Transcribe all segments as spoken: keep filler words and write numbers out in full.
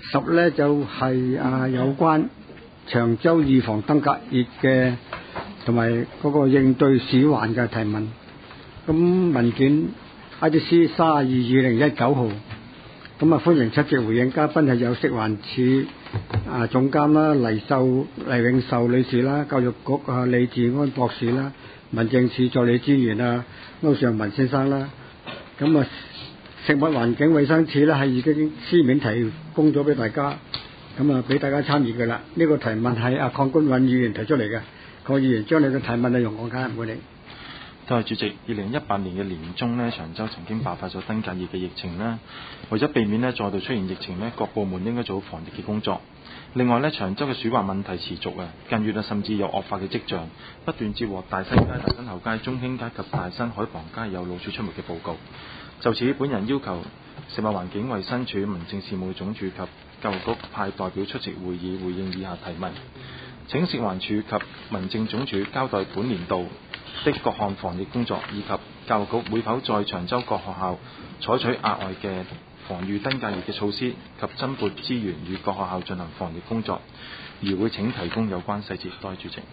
十咧就係、是、啊有關長洲預防登革熱嘅同埋嗰個應對鼠患嘅提問。咁文件 I D C 三二二零一九號，咁啊歡迎出席回應嘉賓係有食環署啊總監啦黎秀黎永秀女士啦，教育局啊李志安博士啦，民政處助理專員啊歐尚文先生啦。咁啊食物環境衛生署咧係已經書面提供咗俾大家，咁啊俾大家參與嘅啦。呢、這個提問係阿鄺君允議員提出嚟嘅，鄺議員將你嘅提問內容講解，唔該你。 多謝主席。二零一八年嘅年中呢，長洲曾經爆發咗登革熱嘅疫情啦。為咗避免呢再度出現疫情呢，各部門應該做好防疫嘅工作。另外呢，長洲嘅鼠患問題持續啊，近月啊甚至有惡化嘅跡象，不斷接獲大新街、大新後街、中興街及大新海傍街有老鼠出沒嘅報告。就此，本人要求食物環境衛生署民政事務總署及教育局派代表出席會議，回應以下提問。請食環署及民政總署交代本年度的各項防疫工作，以及教育局會否在長洲各學校採取額外嘅防禦登革熱嘅措施，及增撥資源與各學校進行防疫工作，而會請提供有關細節。多謝主席。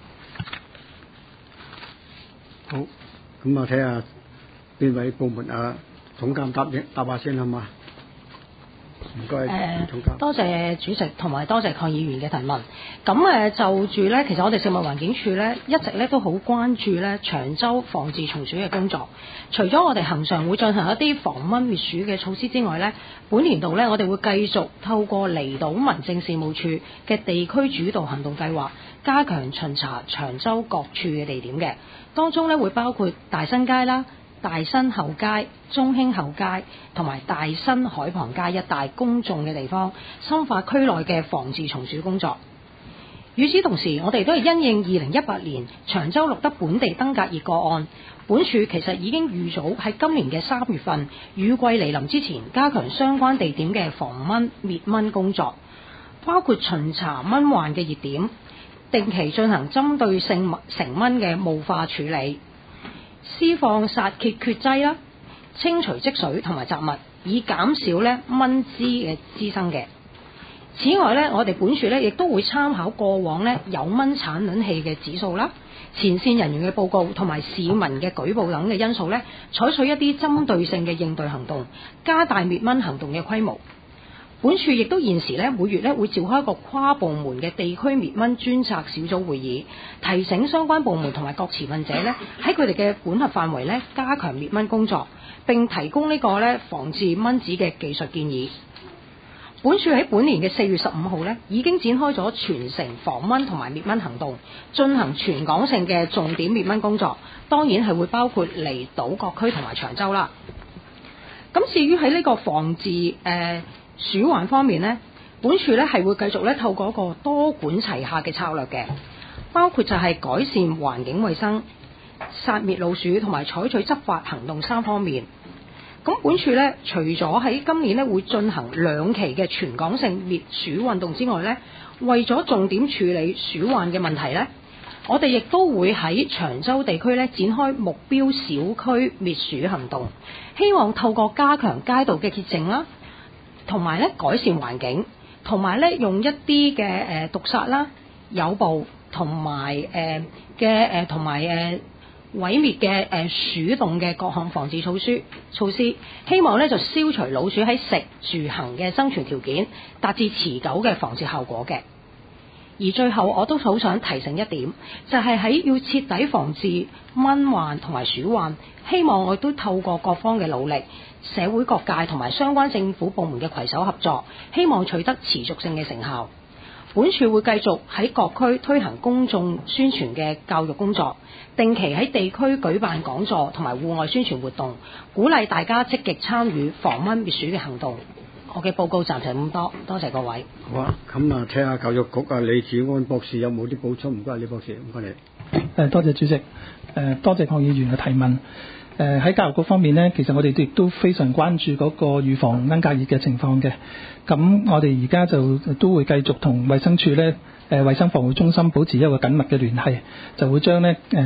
好，咁我睇下邊位部門啊總監答應答下先好嘛？唔該， 誒總監。 多謝主席同埋多謝鄺議員嘅提問。咁誒就住咧，其實我哋食物環境署咧一直咧都好關注咧長洲防治蟲鼠嘅工作。除咗我哋恆常會進行一啲防蚊滅鼠嘅措施之外咧，本年度咧我哋會繼續透過離島民政事務處嘅地區主導行動計劃，加強巡查長洲各處嘅地點嘅。當中咧會包括大新街啦、大新後街、中興後街同埋大新海傍街一帶公眾嘅地方，深化區內嘅防治蟲鼠工作。與此同時，我哋都係因應二零一八年長洲錄得本地登革熱個案，本署其實已經預早喺今年嘅三月份雨季嚟臨之前，加強相關地點嘅防蚊滅蚊工作，包括巡查蚊患嘅熱點，定期進行針對性成蚊嘅霧化處理，施放殺痕決劑啦，清除積水同埋雜物，以減少咧蚊滋嘅滋生嘅。此外咧，我哋本署咧亦都會參考過往咧有蚊產卵器嘅指數啦、前線人員嘅報告同埋市民嘅舉報等嘅因素咧，採取一啲針對性嘅應對行動，加大滅蚊行動嘅規模。本署亦都現時咧每月咧會召開一個跨部門嘅地區滅蚊專責小組會議，提醒相關部門同埋各持份者咧喺佢哋嘅管轄範圍咧加強滅蚊工作，並提供呢個咧防治蚊子嘅技術建議。本署喺本年嘅四月十五號咧已經展開咗全城防蚊同埋滅蚊行動，進行全港性嘅重點滅蚊工作，當然係會包括離島各區同埋長洲啦。咁至於喺呢個防治誒、呃鼠患方面呢，本署咧係會繼續咧透過一個多管齊下嘅策略嘅，包括就係改善環境衛生、殺滅老鼠同埋採取執法行動三方面。咁本署咧除咗喺今年咧會進行兩期嘅全港性滅鼠運動之外咧，為咗重點處理鼠患嘅問題咧，我哋亦都會喺長洲地區咧展開目標小區滅鼠行動，希望透過加強街道嘅潔淨啦，同埋咧改善環境，同埋咧用一啲嘅誒毒殺啦、誘捕同埋誒嘅誒同埋誒毀滅嘅誒鼠洞嘅各項防治措施措施，希望咧就消除老鼠喺食住行嘅生存條件，達至持久嘅防治效果嘅。而最後我都好想提醒一點，就係喺要徹底防治蚊患同埋鼠患，希望我都透過各方嘅努力，社會各界同埋相關政府部門嘅攜手合作，希望取得持續性嘅成效。本署會繼續喺各區推行公眾宣傳嘅教育工作，定期喺地區舉辦講座同埋戶外宣傳活動，鼓勵大家積極參與防蚊滅鼠嘅行動。我嘅報告暫時咁多，多謝各位。 好啊，咁啊，聽下教育局啊李志安博士有冇啲補充？唔該，李博士，唔該你。 誒，多謝主席。誒，多謝鄺議員嘅提問。誒，喺教育局方面呢，其實我哋亦都非常關注嗰個預防登革熱嘅情況嘅。咁我哋而家就都會繼續同衛生署呢、誒衛生防護中心保持一個緊密嘅聯繫，就會將呢誒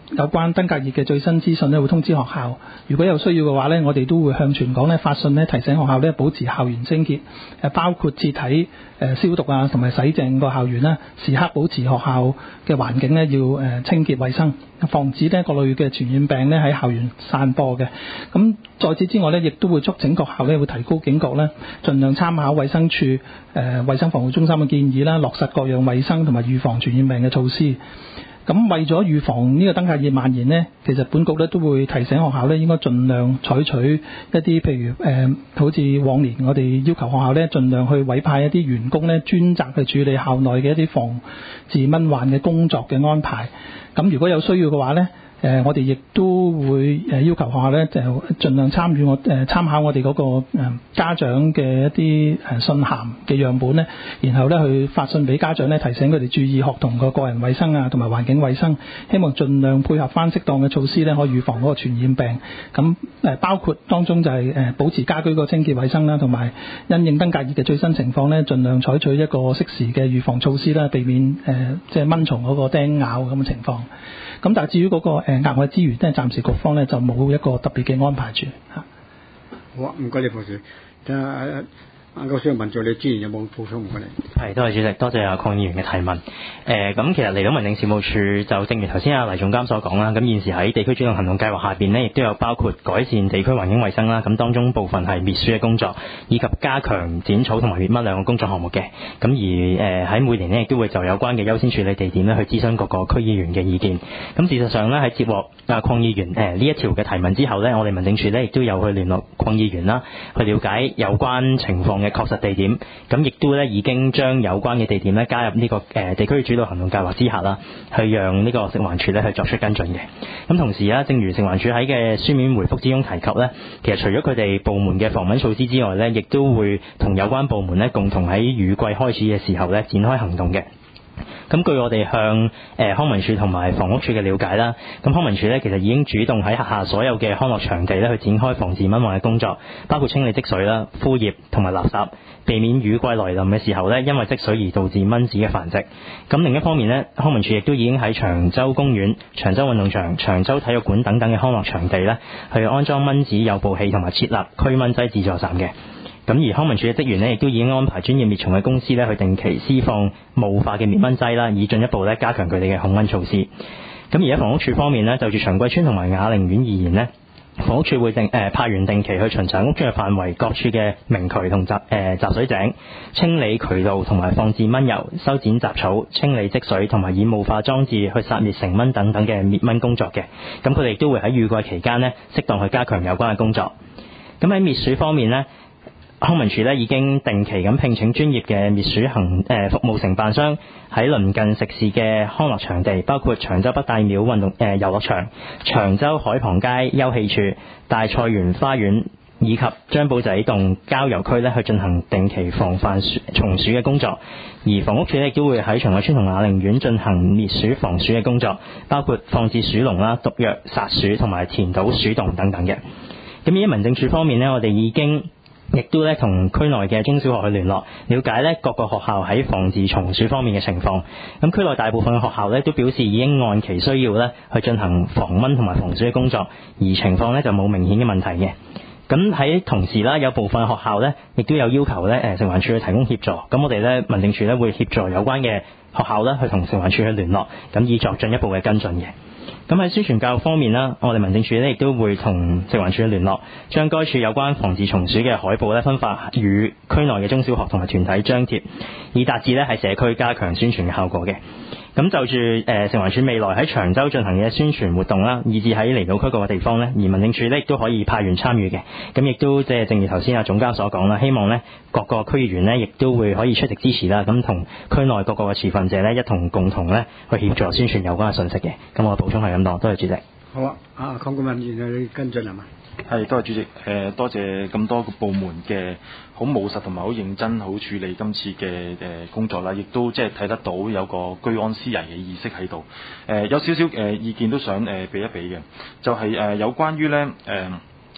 有關登革熱嘅最新資訊咧，會通知學校。如果有需要嘅話咧，我哋都會向全港咧發信咧，提醒學校咧保持校園清潔，誒包括徹底誒消毒啊，同埋洗淨個校園啦，時刻保持學校嘅環境咧要誒清潔衛生，防止呢各類嘅傳染病咧喺校園散播嘅。咁在此之外咧，亦都會促請各校咧會提高警覺咧，盡量參考衛生署誒衛生防護中心嘅建議啦，落實各樣衛生同埋預防傳染病嘅措施。咁為咗預防呢個登革熱蔓延呢，其實本局咧都會提醒學校咧應該盡量採取一啲譬如誒、呃，好似往年我哋要求學校咧盡量去委派一啲員工咧專責去處理校內嘅一啲防治蚊患嘅工作嘅安排。咁如果有需要嘅話咧，誒、呃，我哋亦都會誒要求學校咧就盡量參與我誒參考我哋嗰、那個誒、呃、家長嘅一啲誒信函嘅樣本咧，然後咧去發信俾家長咧，提醒佢哋注意學童個個人衛生啊，同埋環境衛生，希望盡量配合翻適當嘅措施咧，可以預防嗰個傳染病。咁誒包括當中就係誒保持家居個清潔衛生啦，同埋因應登革熱嘅最新情況咧，盡量採取一個適時嘅預防措施啦，避免誒即係蚊蟲嗰個叮咬咁嘅情況。咁但係至於嗰個誒額外資源咧，暫時局方咧就冇一個特別嘅安排住嚇。 好啊，唔該你博士。睇下啱啱想問咗你之前有冇補充唔該你？ 係，多謝主席，多謝阿鄺議員嘅提問。誒、呃，咁其實嚟到民政事務處就正如頭先阿黎總監所講啦，咁現時喺地區主動行動計劃下邊呢，亦都有包括改善地區環境衛生啦，咁當中部分係滅鼠嘅工作，以及加強剪草同埋滅蚊兩個工作項目嘅。咁而誒喺、呃、每年呢，亦都會就有關嘅優先處理地點呢去諮詢各個區議員嘅意見。咁事實上呢，喺接獲阿鄺議員誒呢、呃、一條嘅提問之後呢，我哋民政處呢亦都有去聯絡鄺議員啦，去了解有關情況嘅確實地點，咁亦都咧已經將有關嘅地點咧加入呢、這個誒、呃、地區主導行動計劃之下啦，去讓呢個食環署咧去作出跟進嘅。咁同時啊，正如食環署喺嘅書面回覆之中提及咧，其實除咗佢哋部門嘅防蚊措施之外咧，亦都會同有關部門咧共同喺雨季開始嘅時候咧展開行動嘅。咁據我哋向誒、呃、康文署同埋房屋署嘅了解啦，咁康文署咧其實已經主動喺轄下所有嘅康樂場地咧去展開防治蚊患嘅工作，包括清理積水啦、枯葉同埋垃圾，避免雨季來臨嘅時候咧因為積水而導致蚊子嘅繁殖。咁另一方面咧，康文署亦都已經喺長洲公園、長洲運動場、長洲體育館等等嘅康樂場地咧去安裝蚊子誘捕器同埋設立驅蚊劑自助站嘅。咁而康文署嘅職員呢，亦都已經安排專業滅蟲嘅公司呢，去定期施放霧化嘅滅蚊劑啦，以進一步咧加強佢哋嘅控蚊措施。咁而喺房屋署方面呢，就住長貴村同埋雅寧苑而言呢，房屋署會定誒、呃、派員定期去巡查屋邨嘅範圍，各處嘅明渠同集誒集水井，清理渠道同埋放置蚊油、修剪雜草、清理積水同埋以霧化裝置去殺滅成蚊等等嘅滅蚊工作嘅。咁佢哋亦都會喺雨季期間呢，適當去加強有關嘅工作。咁喺滅鼠方面呢，康文署咧已經定期咁聘請專業嘅滅鼠行誒、呃、服務承辦商，喺鄰近食肆嘅康樂場地，包括長洲北大廟運動誒遊樂場、長洲海旁街休憩處、大菜園花園以及張寶仔洞郊遊區咧去進行定期防範蟲鼠嘅工作。而房屋署咧亦都會喺長愛村同雅寧苑進行滅鼠防鼠嘅工作，包括放置鼠籠啦、毒藥殺鼠同埋填土鼠洞等等嘅。咁喺民政處方面呢，我哋已經亦都咧同區內嘅中小學去聯絡，了解咧各個學校喺防治蟲鼠方面嘅情況。咁區內大部分嘅學校咧都表示已經按其需要咧去進行防蚊同埋防鼠嘅工作，而情況咧就冇明顯嘅問題嘅。咁喺同時啦，有部分學校咧亦都有要求咧誒食環署去提供協助。咁我哋咧民政處咧會協助有關嘅學校咧去同食環署去聯絡，咁以作進一步嘅跟進嘅。咁喺宣傳教育方面啦，我哋民政處咧亦都會同食環署聯絡，將該處有關防治蟲鼠嘅海報咧分發與區內嘅中小學同埋團體張貼，以達至咧喺社區加強宣傳嘅效果嘅。咁就住誒食環署未來喺長洲進行嘅宣傳活動啦，以至喺離島區各個地方咧，而民政處咧亦都可以派員參與嘅。咁亦都即係正如頭先阿總監所講啦，希望咧各個區議員咧亦都會可以出席支持啦，咁同區內各個嘅持份者咧一同共同咧去協助宣傳有關嘅信息嘅。咁我補充係咁多，多謝主席。 好啊，啊鄺顧問員你跟進係嘛？ 係，多謝主席。誒、呃，多謝咁多個部門嘅好務實同埋好認真好處理今次嘅誒、呃、工作啦，亦都即係睇得到有個居安思危嘅意識喺度。誒、呃，有少少誒、呃、意見都想誒俾、呃、一俾嘅，就係、是、誒、呃、有關於咧誒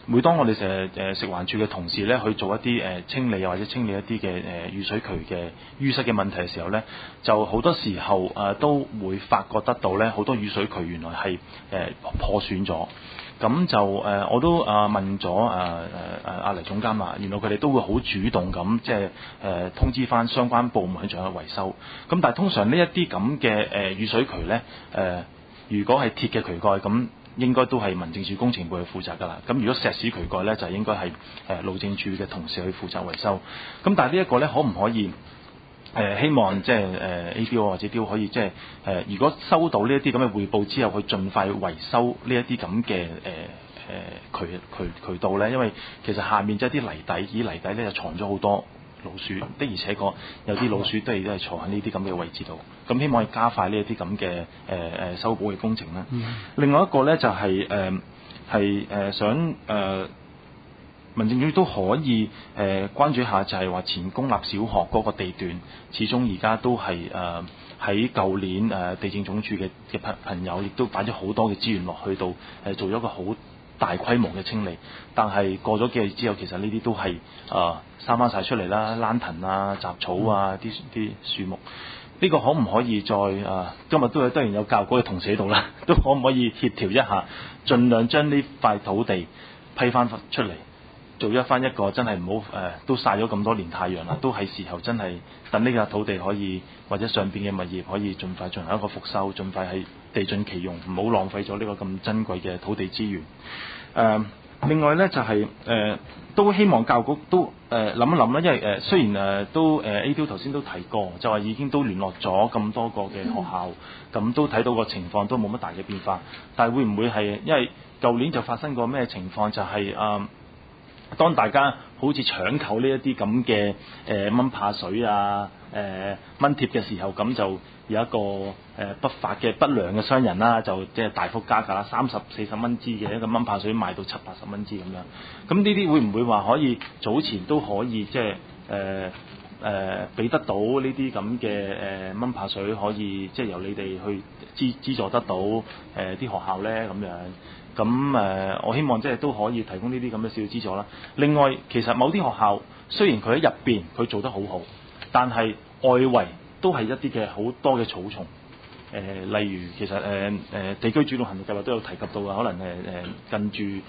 每當我哋成日誒食環署嘅同事咧去做一啲誒、呃、清理或者清理一啲嘅誒雨水渠嘅淤塞嘅問題嘅時候咧，就好多時候誒、呃、都會發覺得到咧，好多雨水渠原來係誒、呃、破損咗。咁就誒、呃、我都啊問咗誒誒誒阿黎總監啊，原來佢哋都會好主動咁即係誒通知翻相關部門去進行維修。咁但係通常呢一啲咁嘅誒雨水渠咧誒、呃，如果係鐵嘅渠蓋咁，應該都係民政署工程部去負責㗎啦。咁如果石屎渠蓋咧，就應該係誒路政署嘅同事去負責維修。咁但係呢一個咧，可唔可以誒、呃、希望即係誒 A D O 或者 D O 可以即係誒，如果收到呢一啲咁嘅彙報之後，去盡快維修呢一啲咁嘅誒誒渠渠渠道咧？因為其實下面即係啲泥底，以泥底咧就藏咗好多老鼠，的而且確有啲老鼠都係都係坐喺呢啲咁嘅位置度。咁希望可以加快呢一啲咁嘅誒誒修補嘅工程啦。嗯、另外一個咧就係誒係誒想誒、呃、民政署都可以誒、呃、關注下，就係話前公立小學嗰個地段，始終而家都係誒喺舊年誒、呃、地政總署嘅嘅朋朋友，亦都擺咗好多嘅資源落去到誒、呃、做咗個好大規模嘅清理。但係過咗幾日之後，其實呢啲都係誒生翻晒出嚟啦，蘭藤啊、雜草啊、啲啲樹木。呢個可唔可以再誒、呃？今日都有當然有教育局嘅同事喺度啦，都可唔可以協調一下，盡量將呢塊土地批翻出嚟，做一翻一個真係唔好誒，都曬咗咁多年太陽啦，都係時候真係等呢個土地可以或者上邊嘅物業可以盡快進行一個復修，盡快係地盡其用，唔好浪費咗呢個咁珍貴嘅土地資源。誒、呃，另外呢，就係、是、誒、呃，都希望教育局都。誒諗、呃、一諗啦，因為誒、呃、雖然誒、呃、都誒 A D O 頭先都提過，就話已經都聯絡咗咁多個嘅學校，咁、嗯、都睇到個情況都冇乜大嘅變化，但係會唔會係因為舊年就發生過咩情況？就係、是、誒、呃、當大家好似搶購呢一啲咁嘅誒蚊怕水啊、誒蚊貼嘅時候，咁就有一個誒、呃、不法嘅不良嘅商人啦，就即係大幅加價啦，三十四十蚊支嘅一個蚊怕水賣到七八十蚊支咁樣。咁呢啲會唔會話可以早前都可以即係誒誒俾得到呢啲咁嘅誒蚊怕水，可以即係由你哋去資資助得到誒啲、呃、學校咧咁樣？咁誒、呃，我希望即係都可以提供呢啲咁嘅少少資助啦。另外，其實某啲學校雖然佢喺入邊佢做得好好，但係外圍都係一啲嘅好多嘅草叢。誒、呃，例如其實誒誒、呃、地區主動行動計劃都有提及到啊，可能誒誒、呃、近住誒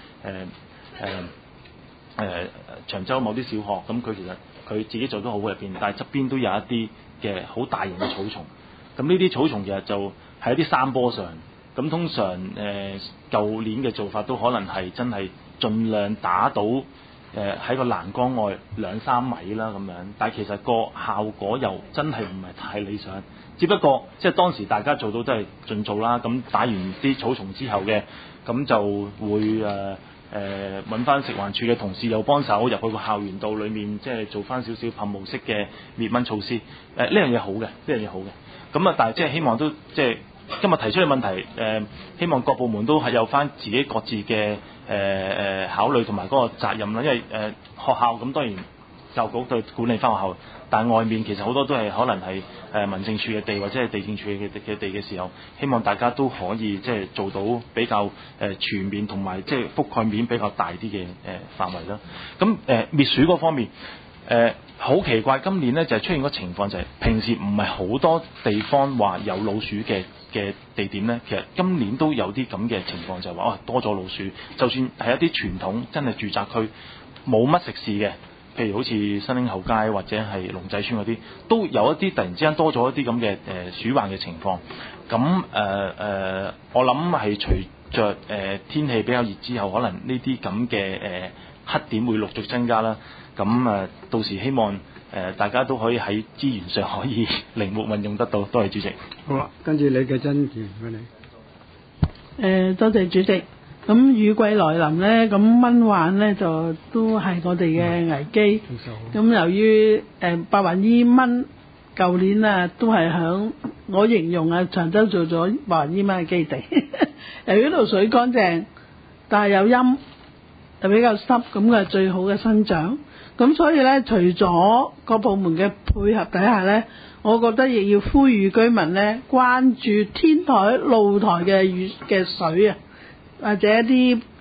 誒誒長洲某啲小學，咁佢其實佢自己做得好好入邊，但係側邊都有一啲嘅好大型嘅草叢。咁呢啲草叢其實就喺一啲山坡上。咁通常誒舊、呃、年嘅做法都可能係真係盡量打到誒喺、呃、個欄杆外兩三米啦咁樣，但係其實個效果又真係唔係太理想。只不過即係當時大家做到都係盡做啦。咁打完啲草叢之後嘅，咁就會誒誒揾翻食環署嘅同事又幫手入去個校園度裡面，即係做翻少少噴霧式嘅滅蚊措施。誒呢樣嘢好嘅，呢樣嘢好嘅。咁啊，但係即係希望都即係。今日提出嘅問題，誒、呃、希望各部門都係有翻自己各自嘅誒誒考慮同埋嗰個責任啦。因為誒、呃、學校咁當然教育局對管理翻學校，但係外面其實好多都係可能係誒、呃、民政處嘅地或者係地政處嘅嘅地嘅時候，希望大家都可以即係做到比較誒、呃、全面同埋即係覆蓋面比較大啲嘅誒範圍啦。咁誒、呃、滅鼠嗰方面。誒好、呃、奇怪，今年咧就係、是、出現個情況，就係、是、平時唔係好多地方話有老鼠嘅嘅地點咧，其實今年都有啲咁嘅情況，就係話哦多咗老鼠，就算係一啲傳統真係住宅區冇乜食肆嘅，譬如好似新興後街或者係龍仔村嗰啲，都有一啲突然之間多咗一啲咁嘅誒鼠患嘅情況。咁誒誒，我諗係隨着誒、呃、天氣比較熱之後，可能呢啲咁嘅誒黑點會陸續增加啦。咁誒，到時希望誒、呃、大家都可以喺資源上可以靈活運用得到。多謝主席。 好啦，跟住你嘅真言俾你。誒、 呃，多謝主席。咁雨季來臨咧，咁蚊患咧就都係我哋嘅危機。咁、嗯、由於誒、呃、白雲伊蚊，舊年啊都係響我形容啊長洲做咗白雲伊蚊嘅基地。由於度水乾淨，但係有陰，又比較濕，咁嘅最好嘅生長。咁所以咧，除咗各部門嘅配合底下咧，我覺得亦要呼籲居民咧關注天台、露台嘅雨嘅水啊，或者一啲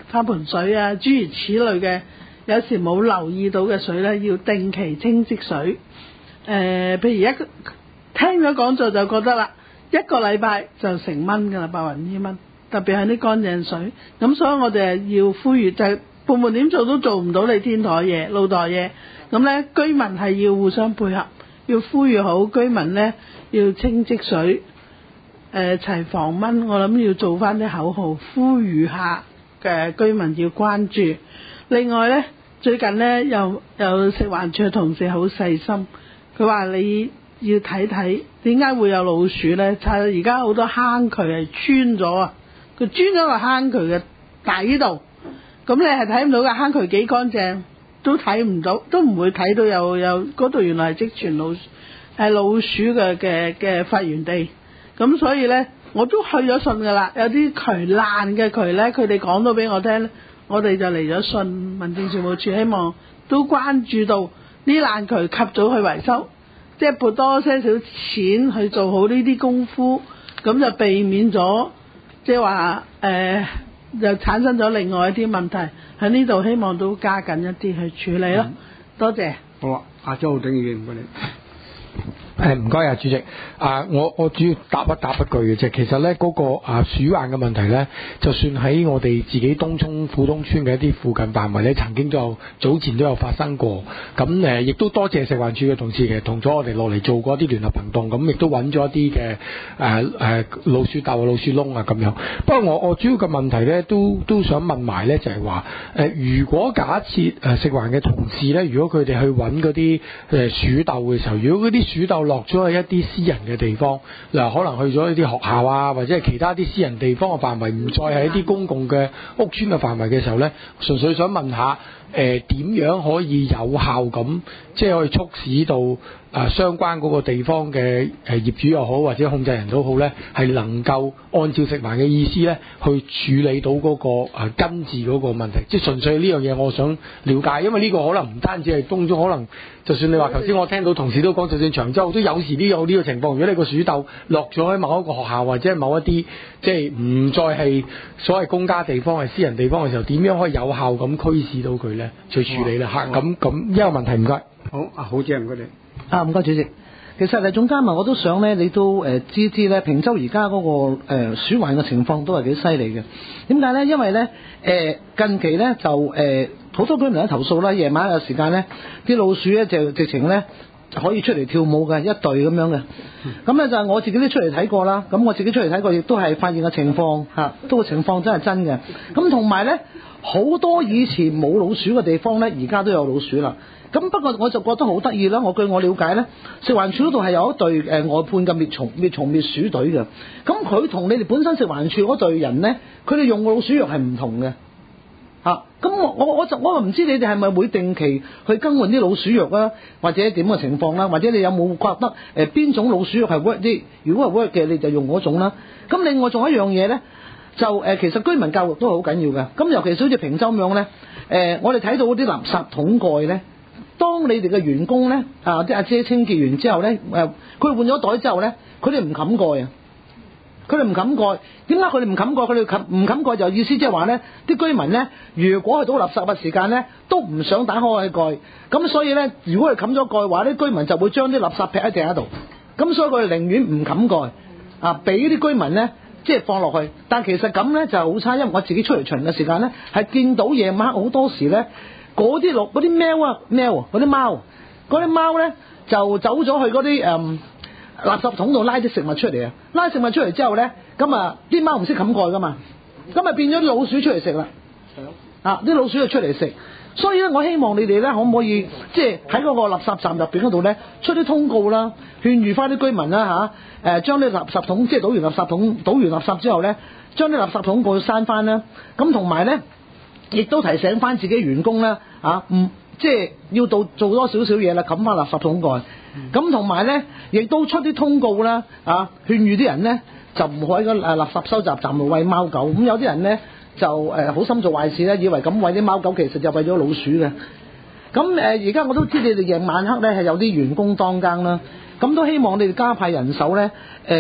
花盆水啊，諸如此類嘅，有時冇留意到嘅水咧，要定期清積水。誒、呃，譬如一個聽咗講座就覺得啦，一個禮拜就成蚊㗎啦，白雲伊蚊，特別係啲乾淨水。咁所以我哋要呼籲，就係部門點做都做唔到你天台嘢、露台嘢。咁咧，居民係要互相配合，要呼籲好居民咧要清積水，誒、呃、齊防蚊。我諗要做翻啲口號，呼籲下嘅居民要關注。另外咧，最近咧又有食環署嘅同事好細心，佢話你要睇睇點解會有老鼠咧？就係而家好多坑渠係穿咗啊，佢穿咗個坑渠嘅底度，咁你係睇唔到個坑渠幾乾淨，都睇唔到，都唔會睇到有有嗰度原來係積存老鼠，係老鼠嘅嘅嘅發源地。咁所以咧，我都去咗信㗎啦，有啲渠爛嘅渠咧，佢哋講到俾我聽，我哋就嚟咗信民政事務處，希望都關注到呢爛渠及早去維修，即係撥多些少錢去做好呢啲功夫，咁就避免咗即係話誒就產生咗另外一啲問題。喺呢度希望都加緊一啲去處理咯。嗯、多謝。 好啊，阿周浩鼎議員唔該你。 誒唔該啊，主席。啊，我我主要答一答一句嘅啫。其實咧嗰、那個啊鼠患嘅問題咧，就算喺我哋自己東涌富東村嘅一啲附近範圍咧，曾經都有早前都有發生過。咁誒，亦、呃、都多謝食環署嘅同事，其實同咗我哋落嚟做過一啲聯合行動，咁亦都揾咗一啲嘅誒誒老鼠竇、老鼠窿啊咁樣。不過我我主要嘅問題咧，都都想問埋咧，就係話誒，如果假設誒食環嘅同事咧，如果佢哋去揾嗰啲誒鼠竇嘅時候，如果嗰啲鼠竇落咗去一啲私人嘅地方，嗱可能去咗一啲學校啊，或者係其他啲私人地方嘅範圍，唔再係一啲公共嘅屋邨嘅範圍嘅時候呢，純粹想問下，誒、呃、點樣可以有效咁，即係可以促使到啊、呃、相關嗰個地方嘅誒業主又好，或者控制人都好呢，係能夠按照食環嘅意思呢，去處理到嗰、那個啊、呃、根治嗰個問題。即係純粹呢樣嘢，我想了解，因為呢個可能唔單止係東涌，可能就算你話頭先我聽到同事都講，就算長洲都有時都有呢個情況。如果你個鼠竇落咗喺某一個學校或者某一啲即係唔再係所謂公家地方係私人地方嘅時候，點樣可以有效咁驅使到佢呢？去處理啦嚇？咁咁一個問題唔該。 好，阿好姐唔該你。 啊，唔該主席。其實誒總監啊，我都想咧，你都誒、呃、知知咧，坪洲而家嗰個、呃、鼠患嘅情況都係幾犀利嘅。點解咧？因為咧誒、呃、近期咧就誒好、呃、多居民都投訴啦，夜晚嘅時間咧，啲老鼠咧就直情咧可以出嚟跳舞嘅一隊咁樣嘅。咁咧、嗯、就係我自己都出嚟睇過啦。咁我自己出嚟睇過，亦都係發現嘅情況嚇，都個情況真係真嘅。咁同埋咧，好多以前冇老鼠嘅地方咧，而家都有老鼠啦。咁不過我就覺得好得意啦，我據我了解咧，食環署嗰度係有一隊誒、呃、外判嘅滅蟲滅蟲滅鼠隊嘅。咁佢同你哋本身食環署嗰隊人咧，佢哋用嘅老鼠藥係唔同嘅。嚇、啊，咁我我我就我唔知你哋係咪會定期去更換啲老鼠藥啊，或者點嘅情況啦？或者你有冇覺得誒邊、呃、種老鼠藥係 work 啲？如果係 work 嘅，你就用嗰種啦。咁另外仲有一樣嘢咧，就誒、呃、其實居民教育都好緊要嘅。咁尤其是好似坪洲咁樣咧，誒、呃、我哋睇到嗰啲垃圾桶蓋咧。當你哋嘅員工咧，啊啲阿姐清潔完之後咧，誒佢換咗袋之後咧，佢哋唔冚蓋啊！佢哋唔冚蓋，點解佢哋唔冚蓋？佢哋冚唔冚蓋就意思即係話咧，啲居民咧，如果去到垃圾嘅時間咧，都唔想打開個蓋。咁所以咧，如果佢冚咗蓋嘅話，啲居民就會將啲垃圾劈喺地下度。咁所以佢哋寧願唔冚蓋，啊俾啲居民咧，即係放落去。但其實咁咧就好差，因為我自己出嚟巡嘅時間咧，係見到夜晚好多時咧。嗰啲落嗰啲喵啊喵，嗰啲貓，嗰啲貓咧就走咗去嗰啲誒垃圾桶度拉啲食物出嚟啊！拉食物出嚟之後咧，咁啊啲貓唔識冚蓋噶嘛，咁啊變咗啲老鼠出嚟食啦。啊！啲老鼠就出嚟食，所以咧我希望你哋咧可唔可以即係喺嗰個垃圾站入邊嗰度咧出啲通告啦，勸喻翻啲居民啦嚇，誒將啲垃圾桶即係倒完垃圾桶倒完垃圾之後咧，將啲垃圾桶過去閂翻啦。咁同埋咧，亦都提醒翻自己員工啦。啊，唔即係要到做多少少嘢啦，冚翻垃圾桶蓋。咁同埋咧，亦都出啲通告啦，啊，勸喻啲人咧就唔好喺個誒垃圾收集站度餵貓狗。咁有啲人咧就誒好心做壞事咧，以為咁餵啲貓狗，其實就餵咗老鼠嘅。咁誒而家我都知你哋夜晚黑咧係有啲員工當更啦，咁都希望你哋加派人手咧，誒、呃、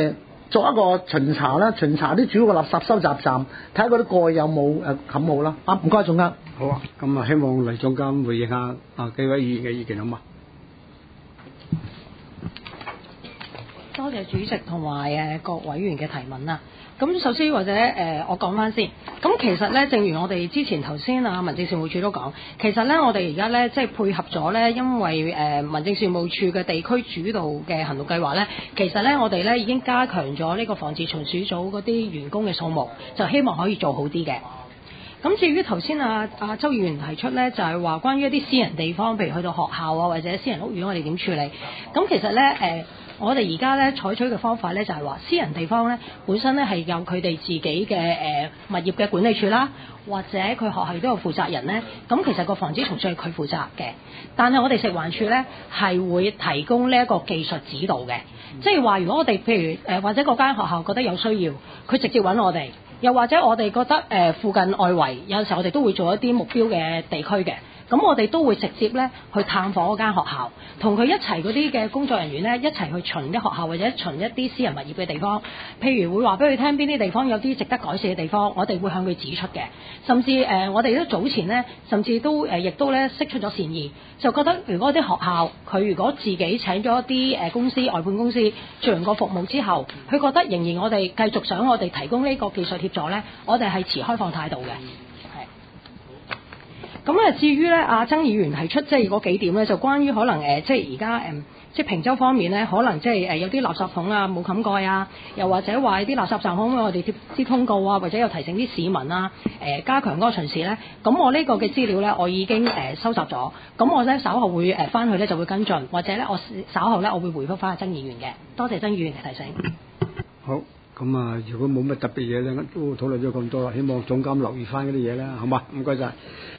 作一個巡查啦，巡查啲主要嘅垃圾收集站，睇下嗰啲蓋有冇誒冚好啦。啊，唔該總監。 好啊，咁啊希望黎總監回應下啊幾位議員嘅意見好嘛？ 多謝主席同埋誒各委員嘅提問啦。咁首先或者誒、呃、我講翻先，咁其實咧，正如我哋之前頭先啊民政事務處都講，其實咧我哋而家咧即係配合咗咧，因為誒、呃、民政事務處嘅地區主導嘅行動計劃咧，其實咧我哋咧已經加強咗呢個防治蟲鼠組嗰啲員工嘅數目，就希望可以做好啲嘅。咁至於頭先啊啊周議員提出咧，就係、是、話關於一啲私人地方，譬如去到學校啊或者私人屋苑，我哋點處理？咁其實咧誒。呃我哋而家咧採取嘅方法咧就係話，私人地方咧本身咧係有佢哋自己嘅誒、呃、物業嘅管理處啦，或者佢學校都有負責人咧。咁其實個防止蟲鼠係佢負責嘅，但係我哋食環署咧係會提供呢一個技術指導嘅，即係話如果我哋譬如誒、呃、或者嗰間學校覺得有需要，佢直接揾我哋，又或者我哋覺得誒、呃、附近外圍有陣時我哋都會做一啲目標嘅地區嘅。咁我哋都會直接咧去探訪嗰間學校，同佢一齊嗰啲嘅工作人員咧一齊去巡啲學校或者巡一啲私人物業嘅地方，譬如會話俾佢聽邊啲地方有啲值得改善嘅地方，我哋會向佢指出嘅。甚至誒、呃，我哋都早前咧，甚至都誒，亦、呃、都咧釋出咗善意，就覺得如果啲學校佢如果自己請咗一啲誒公司外判公司做完個服務之後，佢覺得仍然我哋繼續想我哋提供呢個技術協助咧，我哋係持開放態度嘅。咁啊，至於咧，阿曾議員提出即係嗰幾點咧，就關於可能誒、呃，即係而家誒，即係坪洲方面咧，可能即係誒有啲垃圾桶啊冇冚蓋啊，又或者話啲垃圾站可唔可以我哋貼啲通告啊，或者又提醒啲市民啊，誒、呃、加強嗰個巡視咧。咁我呢個嘅資料咧，我已經誒、呃、收集咗，咁我咧稍後會誒翻去咧就會跟進，或者咧我稍後咧我會回覆翻阿曾議員嘅。多謝曾議員嘅提醒。 好，咁啊，如果冇乜特別嘢咧，都討論咗咁多啦，希望總監留意翻嗰啲嘢啦，好嘛？唔該晒。